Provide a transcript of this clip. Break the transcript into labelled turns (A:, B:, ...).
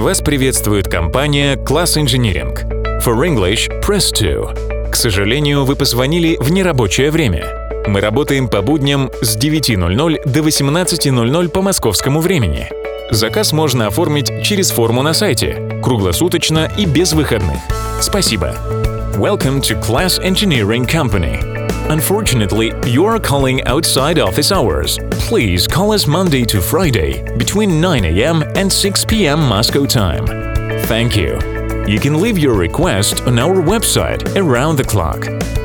A: Вас приветствует компания Class Engineering. For English, press 2. К сожалению, вы позвонили в нерабочее время. Мы работаем по будням с 9:00 до 18:00 по московскому времени. Заказ можно оформить через форму на сайте, круглосуточно и без выходных. Спасибо. Welcome to Class Engineering Company. Unfortunately, you are calling outside office hours. Please call us Monday to Friday between 9 a.m. and 6 p.m. Moscow time. Thank you. You can leave your request on our website around the clock.